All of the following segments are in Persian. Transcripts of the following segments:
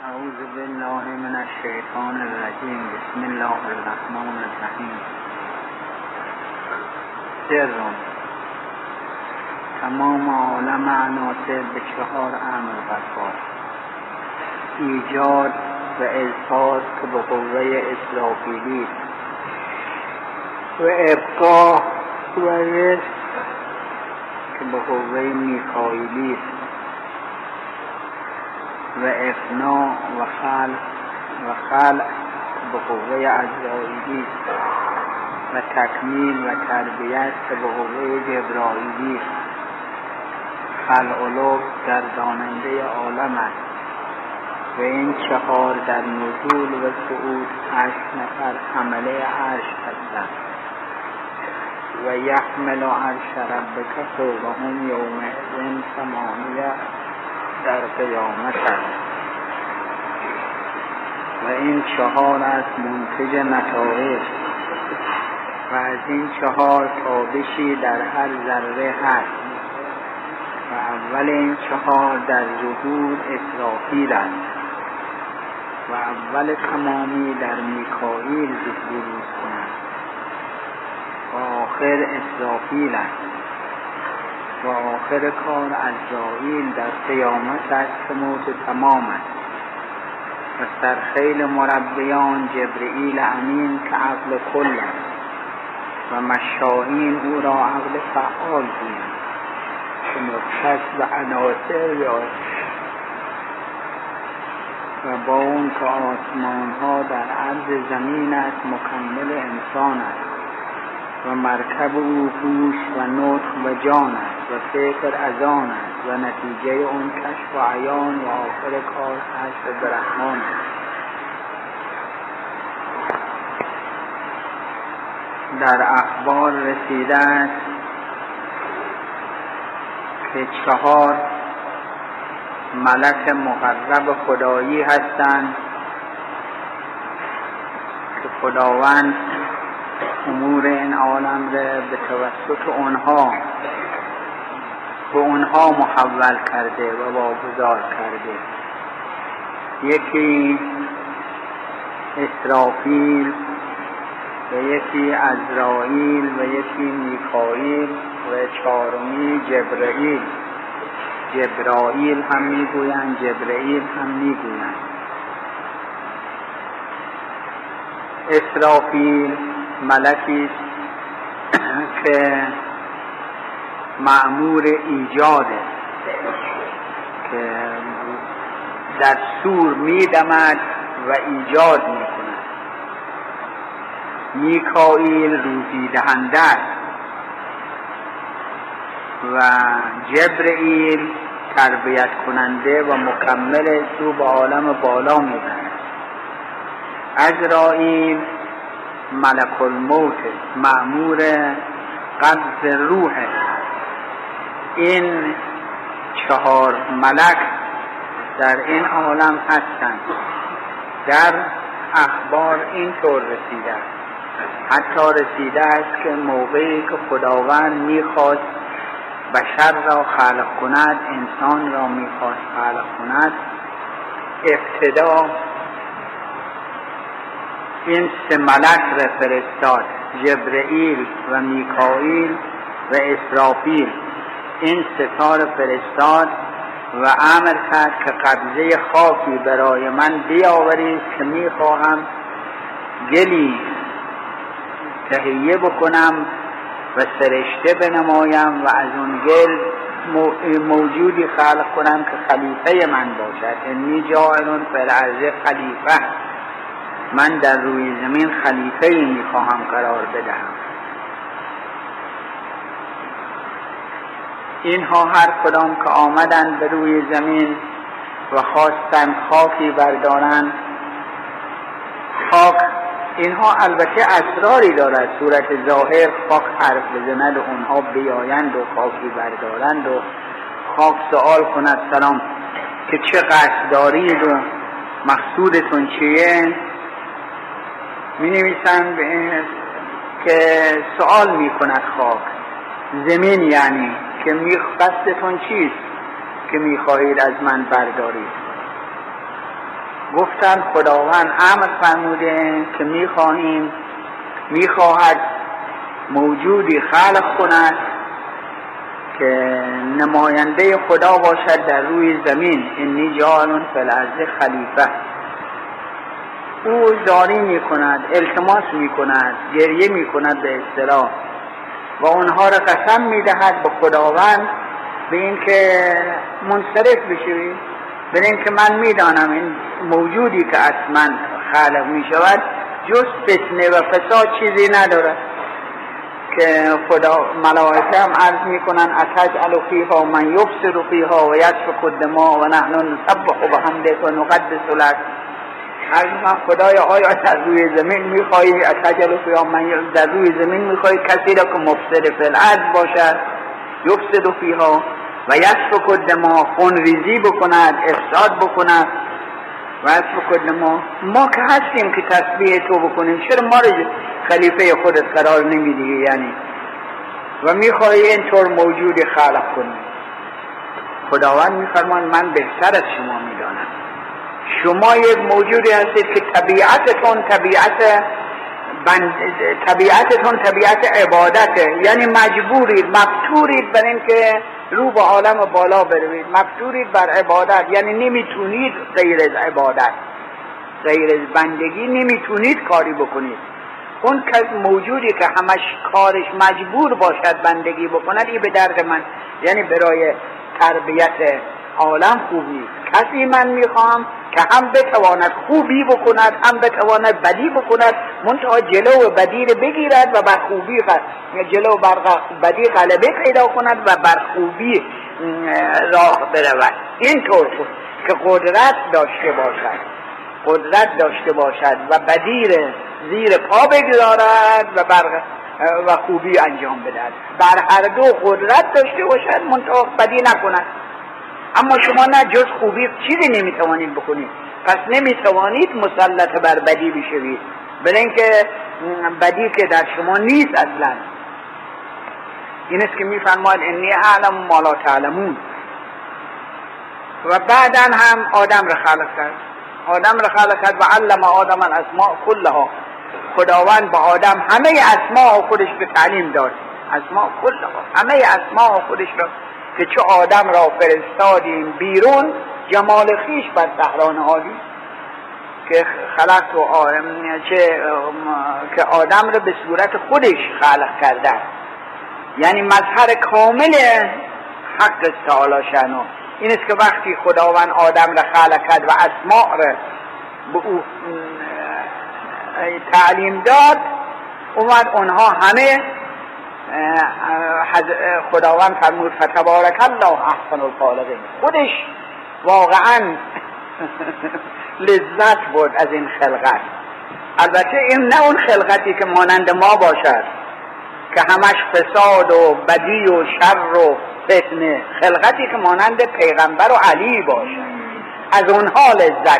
اعوذ بالله من الشیطان الرجیم. بسم الله الرحمن الرحیم. سر تمام عالم عناصر به 4 امر برپاست: ایجاد و اظهار که به قوه اسرافیلی و ابقا و رزق که به قوه میکائیلی و افنا و خلق که به قوه عزرائیلی و تکمیل و تربیت که به قوه جبرائیلی. خلق گرداننده عالم است و این 4 در نزول و صعود 8 نفر حمله عرش هستند و یحمل عرش ربک فوقهم یومئذ 8 در قیامت است و این 4 از منتج نتایج و از این 4 تابشی در هر ذره هست و اول این 4 در ظهور اسرافیل است و اول تمامی در میکائیل ظهور می‌کند و آخر اسرافیل است و آخر کار عزرائیل در قیامت است که موت تمام است و سرخیل مربیان جبرئیل امین که عقل کل است و مشائین او را عقل فعال گویند که مختص به عناصر یاد و با اون که آسمان ها در عرض زمین است مکمل انسان است و مرکب او هوش و نطق و جان است و فکر از آن است و نتیجه اون کشف و عیان و آخر کار حشر برحمان است. در اخبار رسیده است که 4 ملک مقرب خدایی هستند که خداوند امور این عالم را به توسط اونها به اونها محول کرده و واگذار کرده. یکی اسرافیل و یکی عزرائیل و یکی میکائیل و 4می جبرائیل هم میگویند، جبرائیل هم میگویند. اسرافیل ملکی که مأمور ایجاده که در صور میدمد و ایجاد میکند. میکائیل روزی دهنده است و جبرئیل تربیت کننده و مکمل سو به عالم بالا میبرد. عزرائیل ملک الموت مأمور قبض روح. این 4 ملک در این عالم هستند. در اخبار اینطور رسیده است، حتی رسیده است که موقعی که خداوند میخواست بشر را خلق کند، انسان را میخواست خلق کند، ابتدا این 3 ملک را فرستاد: جبرئیل و میکائیل و اسرافیل. این 3 تا را فرستاد و امر کرد که قبضه خاکی برای من بیاورید که میخواهم گلی تهیه بکنم و سرشته بنمایم و از اون گل موجودی خلق کنم که خلیفه من باشد. انی جاعل فی الارض خلیفه، من در روی زمین خلیفه میخواهم قرار بدهم. اینها هر کدام که آمدند به روی زمین و خواستند خاکی بردارند، خاک اینها البته اسراری دارد. صورت ظاهر خاک حرف بزند و اونها بیایند و خاکی بردارند و خاک سوال کند سلام که چه قصد دارید و مقصودتون چیه. می نویسند که سوال می کند خاک زمین، یعنی که قصدتون چیست که می خواهید از من بردارید. گفتن خداوند امر فرموده که میخواهد موجودی خلق کند که نماینده خدا باشد در روی زمین. انی جاعل فی الارض خلیفه. او زاری میکند، التماس میکند، گریه میکند به اصطلاح و اونها را قسم میدهد به خداوند به این که منصرف بشوید، به این که من میدانم این موجودی که از من خلق میشود جز فتنه و فساد چیزی نداره. که خدا ملائکه هم عرض میکنن اتجعل فیها من یفسد فیها و یسفک الدماء و نحن نسبح بحمدک و نقدس لک. من خدای آیا در روی زمین میخواهی اتجعل فیها من در روی زمین میخواهی کسی را که مفسد فی الارض باشد، یفسد فیها و یسفک الدماء، خون ریزی بکند، افساد بکند و یسفک الدماء. ما که هستیم که تسبیح تو بکنیم، چرا ما رو خلیفه خودت قرار نمیدی؟ یعنی و میخوای اینطور موجود خلق کنی. خداوند میفرمان من بهتر از شما میدانم. شما یک موجودی هستید که طبیعتتون طبیعت عبادته، یعنی مجبورید، مفتورید بر این که رو به عالم بالا بروید، مفتورید بر عبادت، یعنی نمیتونید غیر از عبادت، غیر از بندگی نمیتونید کاری بکنید. اون کس موجودی که همش کارش مجبور باشد بندگی بکند، این به درد من، یعنی برای تربیت عالم خوب نیست. کسی من میخوام که هم بتواند خوبی بکند هم بتواند بدی بکند، منتها جلو بدی رو بگیرد و بر خوبی جلو بر بدی غلبه پیدا کند و بر خوبی راه برود. اینطور که قدرت داشته باشد و بدی رو زیر پا بگذارد و خوبی انجام بدهد. بر هر دو قدرت داشته باشد منتها بدی نکند. اما شما نه، جز خوبی چیزی نمیتوانید بکنید، پس نمیتوانید مسلط بر بدی بشوید، برای اینکه بدی که در شما نیست اصلا. این است که میفرماید انی اعلم ما لا تعلمون. و بعدا هم آدم را خلق کرد و علم آدم الاسماء کلها. خداوند به آدم همه اسماء خودش به تعلیم داد، اسماء کلها، همه اسماء خودش را، که چه آدم را فرستادیم بیرون جمال خیش بر صحرا نهادی، که خلق و که آدم را به صورت خودش خلق کرده، یعنی مظهر کامل حق تعالی شأنه. این است که وقتی خداوند آدم را خلق کرد و اسماء را به او تعلیم داد، اومد اونها همه خداوند فرمود فتبارک الله احسن الخالقین. خودش واقعا لذت بود از این خلقت. البته این نه اون خلقتی که مانند ما باشد که همش فساد و بدی و شر و فتنه، خلقتی که مانند پیغمبر و علی باشد، از اونها لذت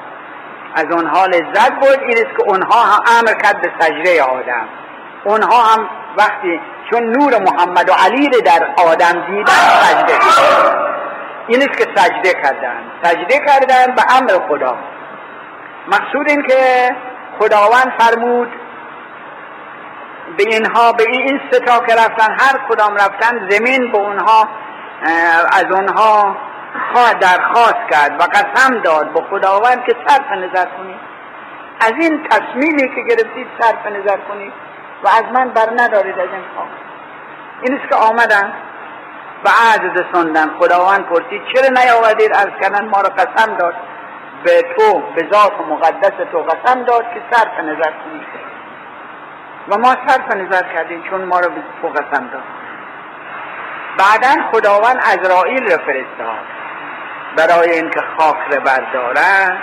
بود. این است که اونها هم امر کرد به سجده آدم. اونها هم وقتی چون نور محمد و علی رو در آدم دیدن سجده، این است که سجده کردن به امر خدا. مقصود این که خداوند فرمود به اینها، به این ستا که رفتن، هر کدام رفتن زمین به اونها از اونها درخواست کرد و قسم داد به خداوند که صرف نظر کنید، از این تصمیمی که گرفتید صرف نظر کنید و از من بر ندارید از این خواه. این است که آمدن و عجز رساندن. خداوند پرسید چرا نیاوردید؟ از کردن ما را قسم داد به تو، به ذات مقدس تو قسم داد که صرف نظر کنید و ما صرف نظر کردیم چون ما را به تو قسم داد. بعدن خداوند عزرائیل را فرستاد برای اینکه خاک را بردارد.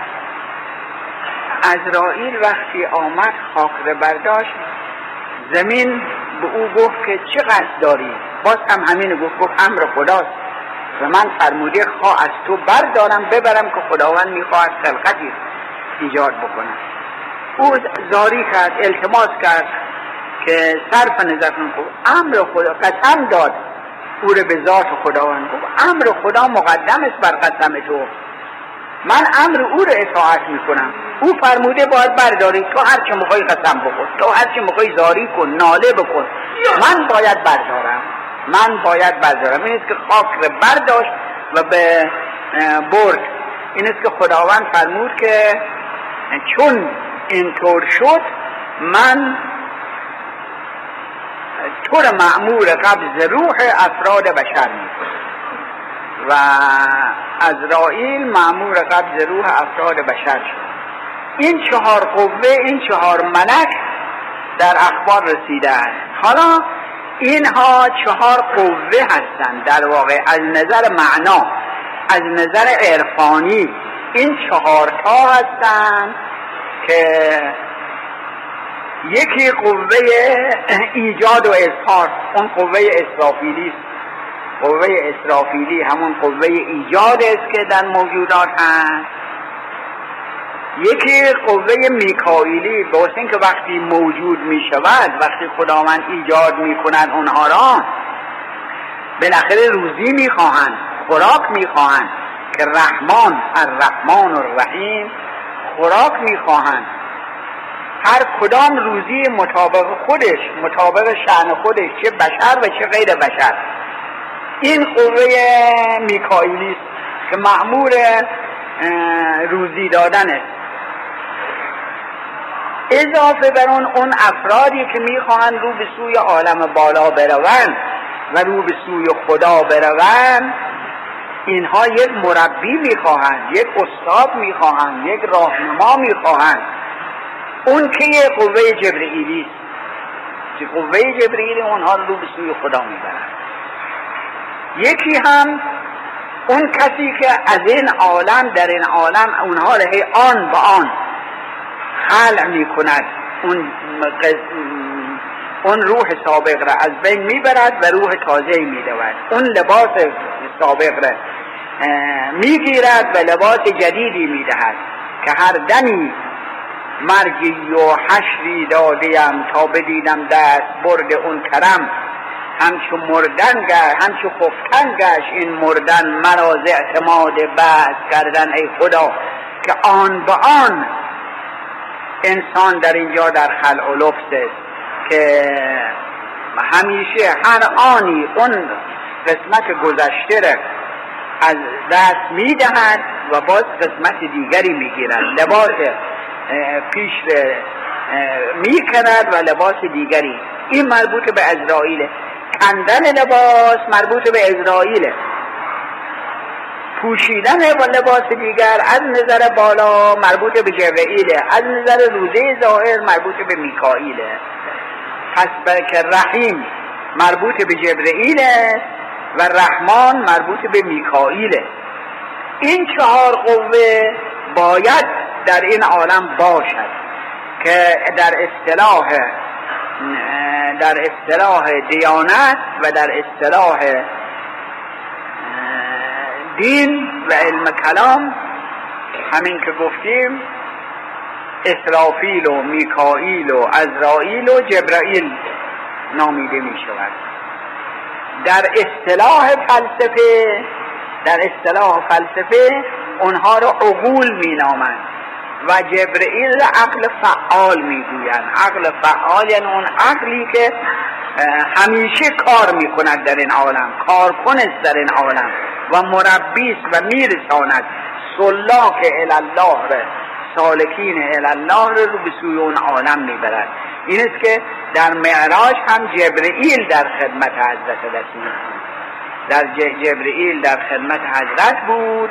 عزرائیل وقتی آمد خاک را برداشت، زمین به او گفت که چه قصد داری؟ باز هم همین گفت امر خداست و من فرموده خواه از تو بردارم ببرم که خداوند میخواهد خلقتی ایجاد بکنم. او زاری کرد، التماس کرد که صرف نظر کن. امر خدا، قسم داد او رو به ذات خداوند. گفت امر خدا مقدم است بر قسم تو، من امر او رو اطاعت میکنم. او فرموده باید برداری، تو هر چه میخوای قسم بخور، تو هر چه میخوای زاری کن، ناله بکن، من باید بردارم. این است که خاک رو برداشت و به برد. این است که خداوند فرمود که چون اینطور شد من طور مأمور قبض روح افراد بشر میکنم و عزرائیل مأمور قبض روح افراد بشر شد. این 4 قوه، این 4 ملک در اخبار رسیده است. حالا اینها 4 قوه هستند در واقع از نظر معنا، از نظر عرفانی این 4 تا هستند که یکی قوه ایجاد و اظهار، اون قوه اسرافیلی است. قوه اسرافیلی همون قوه ایجاد است که در موجودات هست. یکی قوه میکائیلی، به واسه اینکه وقتی موجود می شود، وقتی خداوند ایجاد می کند اونها را، بالاخره روزی می خواهند، خوراک می خواهند که الرحمن الرحیم خوراک می خواهند. هر کدام روزی مطابق خودش، مطابق شأن خودش، چه بشر و چه غیر بشر. این قوه میکائیلی است که مأمور روزی دادن است. اضافه بر اون افرادی که میخواهند رو به سوی عالم بالا بروند و رو به سوی خدا بروند، اینها یک مربی میخواهند، یک استاد میخواهند، یک راهنما میخواهند. اون که یک قوه جبرئیلی است که قوه جبرئیل اونها رو به سوی خدا میبرند. یکی هم اون کسی که از این عالم، در این عالم اونها را آن به آن خلع می کند، اون روح سابق را از بین می برد و روح تازه می دود. اون لباس سابق را می گیرد و لباس جدیدی می دهد که هر دمی مرگی و حشری دادیم تا بدیدم دست برد اون کرم. همچو مردن گشت، همچو خفتن گشت این مردن، مرا ز اعتماد بعد کردن ای خدا. که آن به آن انسان در اینجا در خلع و لبس است که همیشه هر آنی اون قسمت گذشته را از دست میدهد و باز قسمت دیگری میگیرد. لباس پیش میکند و لباس دیگری. این مربوط به عزرائیل. کندن لباس مربوط به عزرائیل. پوشیدن لباس دیگر از نظر بالا مربوط به جبرئیل، از نظر روزه ظاهر مربوط به میکائیل. پس که رحیم مربوط به جبرئیل و رحمان مربوط به میکائیل. این 4 قوه باید در این عالم باشد که در اصطلاح دیانت و در اصطلاح دین و علم کلام، همین که گفتیم اسرافیل و میکائیل و عزرائیل و جبرائیل نامیده می شود. در اصطلاح فلسفه اونها رو عقول می نامند و جبرئیل عقل فعال میگویند. عقل فعال یعنی اون عقلی که همیشه کار میکند در این عالم، کارکن است در این عالم و مربی است و میرساند سلاک الله را، سالکین الله رو به سوی اون عالم میبرد. این است که در معراج هم جبرئیل در خدمت حضرت رسول، جبرئیل در خدمت حضرت بود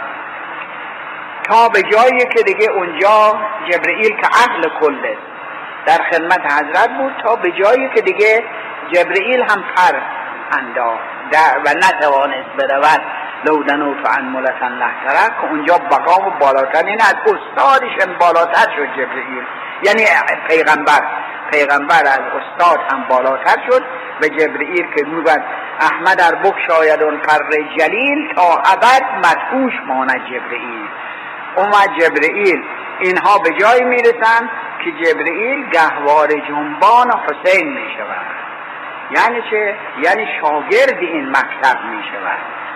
تا به جایی که دیگه اونجا جبرئیل که عقل کل است در خدمت حضرت بود تا به جایی که دیگه جبرئیل هم پر انداخت و نتوانست برود. لو دنوت عن ملکا لهترک، که اونجا بقا و بالاتر، این از استادش هم بالاتر شد جبرئیل، یعنی پیغمبر از استاد هم بالاتر شد و جبرئیل که میگوید احمد ار بگشاید اون پر جلیل تا ابد مدهوش ماند جبرئیل. اومد جبرئیل، اینها به جای میرسن که جبرئیل گهوار جنبان حسین میشود. یعنی چه؟ یعنی شاگرد این مکتب میشود.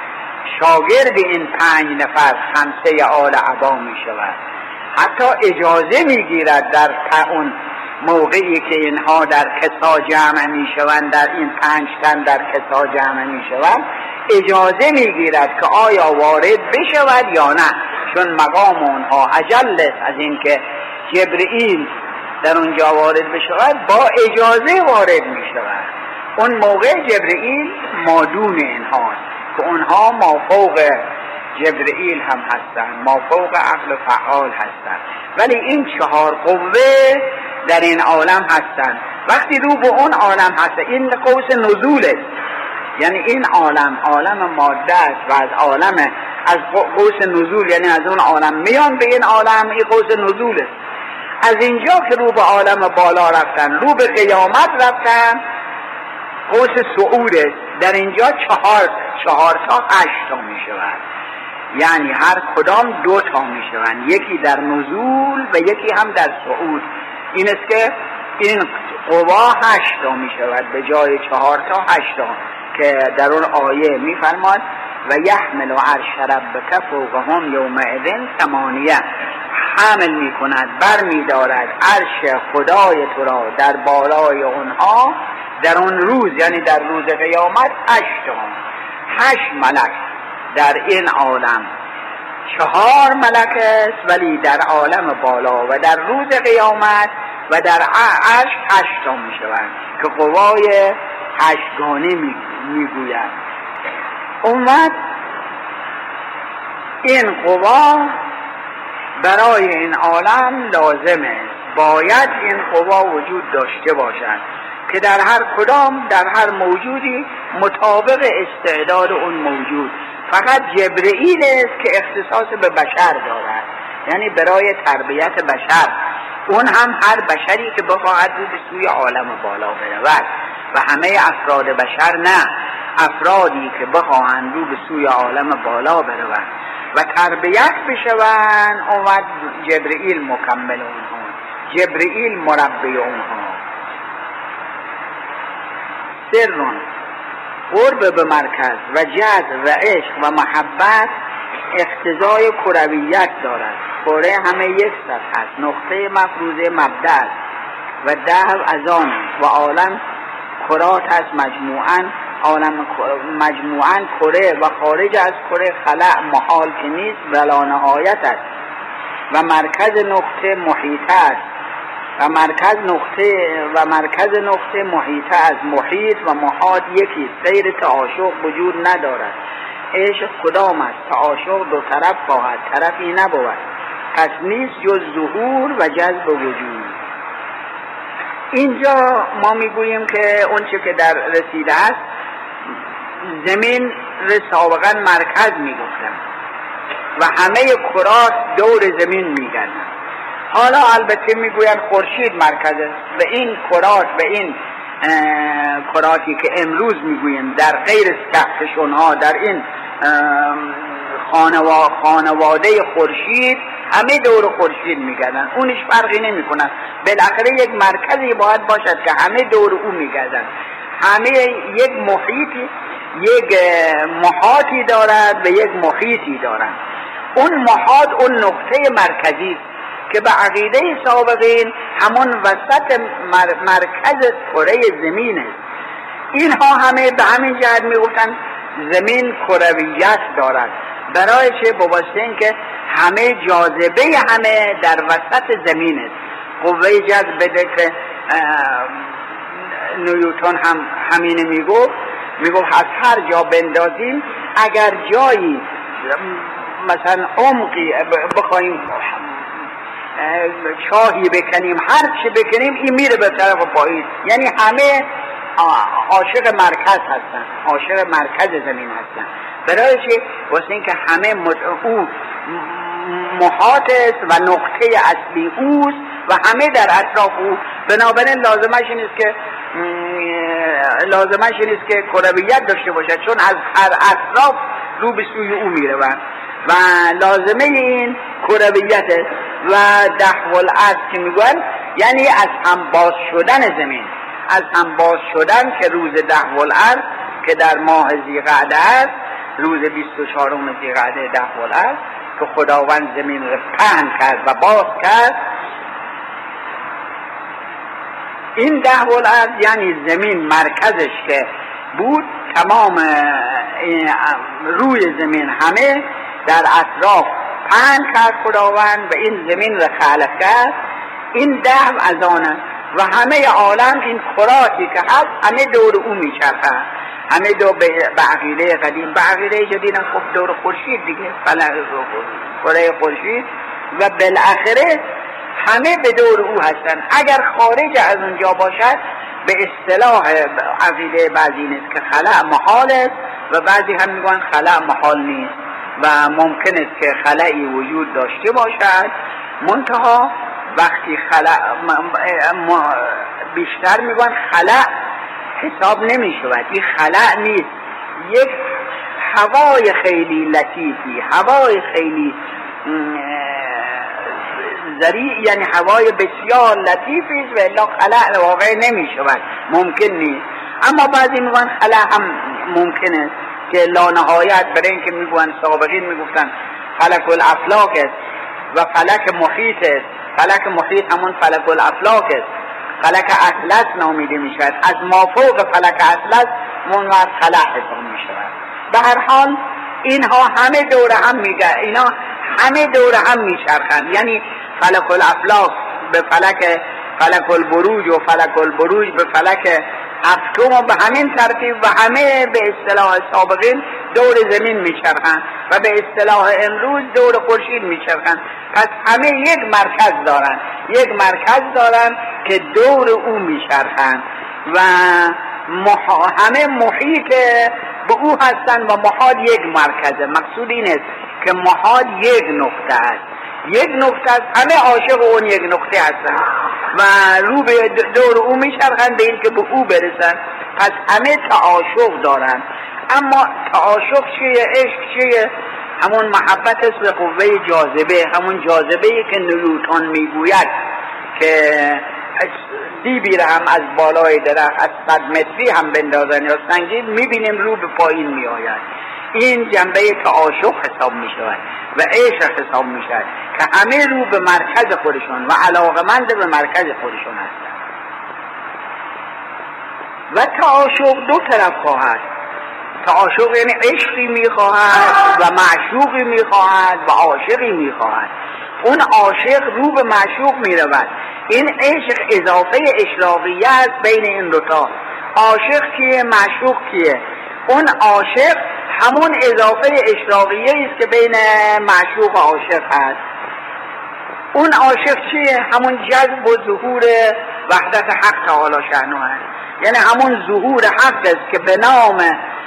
شاگرد این 5 نفر خمسه آل عبا می شود. حتی اجازه می گیرد در اون موقعی که اینها در کسا جمع می شوند، در این 5 تن در کسا جمع می شوند، اجازه می گیرد که آیا وارد بشود یا نه، چون مقام اونها اجل است از این که جبرئیل در اونجا وارد بشود، با اجازه وارد می شود. اون موقع جبرئیل مادون اینهاست که اونها مافوق جبرئیل هم هستند، مافوق عقل فعال هستند، ولی این 4 قوه در این عالم هستند. وقتی رو به اون عالم هست، این قوس نزول است، یعنی این عالم ماده است و از قوس نزول، یعنی از اون عالم میان به این عالم، این قوس نزول است. از اینجا که رو به عالم بالا رفتن، رو به قیامت رفتن، قوس صعود است. در اینجا 4 تا 8 تا می شود، یعنی هر کدام 2 تا می شوند، یکی در نزول و یکی هم در صعود. این است که این قوا 8 تا می شود به جای 4 تا 8 تا که در اون آیه می فرماد و یحمل عرش ربک فوقهم یومئذ 8. حمل می کند، بر می دارد عرش خدای تو را در بالای اونها در اون روز، یعنی در روز قیامت 8 ملک. در این عالم 4 ملک است، ولی در عالم بالا و در روز قیامت و در عرش 8 تا می شوند که قوای 8 گانه می گوید. اومد این قوا برای این عالم لازم است، باید این قوا وجود داشته باشد که در هر کدام، در هر موجودی مطابق استعداد اون موجود. فقط جبرئیل است که اختصاص به بشر دارد، یعنی برای تربیت بشر. اون هم هر بشری که بخواهد رو به سوی عالم بالا برود، و همه افراد بشر نه، افرادی که بخواهند رو به سوی عالم بالا برود و تربیت بشوند، اومد جبرئیل مکمل اونها، جبرئیل مربی اونها. سرون قرب به مرکز و جذب و عشق و محبت اقتضای کرویت دارد. کره همه یک سطح است، نقطه مفروضه مبدأ است و دهو از آن و عالم کرات است. مجموعاً کره و خارج از کره خلأ محال که نیست ولا نهایت است و مرکز نقطه محیط است و مرکز نقطه محیط از محیط و محاط یکی. سیر تعاشق وجود ندارد. عشق کدام است؟ تعاشق 2 طرف خواهد، طرفی نبود، پس نیست جز ظهور و جذب وجود. اینجا ما میگوییم که اون چه که در رسیده است، زمین سابقا مرکز میگفتن و همه کرات دور زمین میگردن. حالا البته میگوین خورشید مرکز است و این کرات و این کراتی که امروز میگوییم در غیر کهکشان‌ها، در این خانواده خورشید، همه دور خورشید میگردن، اونش فرقی نمیکنه. بالاخره یک مرکزی باید باشد که همه دور او میگردن، همه یک محیطی، یک محاطی دارد و یک محیطی دارد. اون محاط اون نقطه مرکزی که به عقیده سابقین همون وسط مرکز کره زمین است. اینها همه به همین جهت میگفتن زمین کرویت دارد. برای چه؟ بواسطه این که همه جاذبه همه در وسط زمین است. قوه جذب که نیوتن هم همینه میگفت از هر جا بندازیم، اگر جایی مثلا عمقی بخوایم چاهی بکنیم، هر چی بکنیم، این میره به طرف پایین. یعنی همه عاشق مرکز هستن، عاشق مرکز زمین هستن. برای چی؟ واسه این که همه او محاط است و نقطه اصلی اوست و همه در اطراف او. بنابراین لازمش نیست که کرویت داشته باشد، چون از هر اطراف رو به سوی او میره و لازمه این کرویت است. و دحو الارض که میگن یعنی از هم باز شدن زمین، از هم باز شدن که روز دحو الارض که در ماه ذیقعده است روز 24 ذی‌قعده 10 العصر که خداوند زمین را پهن کرد و باز کرد. این 10 العصر یعنی زمین مرکزش که بود، تمام روی زمین همه در اطراف پهن کرد خداوند و این زمین را خلق کرد. این 10 از آن و همه عالم این کراتی که هست همه دور او میچرخه، همه دور به عقیده قدیم، به عقیده جدید هم خب دور خورشید دیگه، کره خورشید، و بالاخره همه به دور او هستن. اگر خارج از اونجا باشد به اصطلاح عقیده بعضی نیست که خلأ محال است و بعضی هم میگن خلأ محال نیست و ممکن است که خلأی وجود داشته باشد، منتها وقتی بیشتر میگن خلأ حساب نمیشود، این خلأ نیست، یک هوای خیلی لطیفی، هوای خیلی ذریع، یعنی هوای بسیار لطیفی است و الا خلأ واقع نمیشود، ممکن نیست. اما بعضی میگن خلأ هم ممکن است که لا نهایت، برای اینکه میگن سابقین میگفتن فلک الافلاک است و فلک محیط است. فلک محیط همون فلک الافلاک است، فلک اطلس نامیده میشود، از مافوق فلک اطلس منوعد خلأ حساب میشود. به هر حال اینها همه دور هم میگه، اینا همه دور هم میچرخند، یعنی فلک الافلاک به فلک البروج و فلک البروج به فلک هفتم و به همین ترتیب و همه به اصطلاح سابقین دور زمین میچرخند و به اصطلاح امروز دور خورشید میچرخند. پس همه یک مرکز دارن که دور او میچرخند و همه محیط به او هستن و محاد یک مرکزه. مقصود این است که محاد یک نقطه است، یک نقطه است، همه عاشق اون یک نقطه هستن و رو به دور او میچرخند به این که به او برسن. پس همه تعاشق دارن. اما تعاشق چیه؟ عشق چیه؟ همون محبت است به قوه جاذبه، همون جاذبه‌ای که نیوتن میگوید که دیبی را هم از بالای درخت از 100 متری هم بندازن یا سنگین میبینیم رو به پایین میآید. این جنبه تعاشق حساب میشود و عشق حساب میشود که همه رو به مرکز خودشون و علاقمند به مرکز خودشون هستند. و تعاشق دو طرف خواهد. تعاشق یعنی عشقی میخواهد و معشوقی میخواهد و عاشقی میخواهد. اون عاشق رو به معشوق میرود. این عشق اضافه اشراقیه است بین این دوتا. عاشق کیه؟ معشوق کیه؟ اون عاشق همون اضافه اشراقیه است که بین معشوق و عاشق هست. اون عاشق چیه؟ همون جذب و ظهور وحدت حق تعالی شأنه هست، یعنی همون ظهور حق است که به نام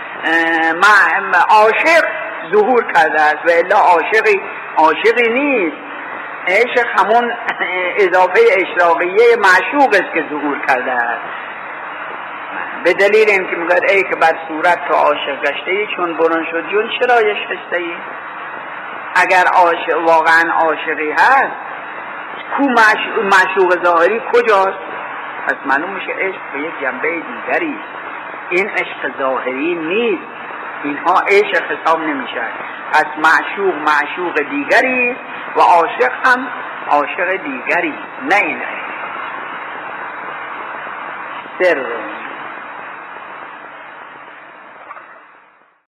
عاشق ظهور کرده است و الا عاشقی نیست. عشق همون اضافه اشراقیه معشوق است که ظهور کرده است. به دلیل این که میگوید ای که بر صورت تو عاشق گشته ای، چون برون شد جون چرا یشخسته ای؟ اگر واقعا عاشقی هست کو معشوق ظاهری کجاست؟ پس معلوم میشه عشق به یک جنبه دیگری، این عشق ظاهری نیست، اینها عشق حساب نمیشه. پس معشوق دیگری و عاشق هم عاشق دیگری، نه این سر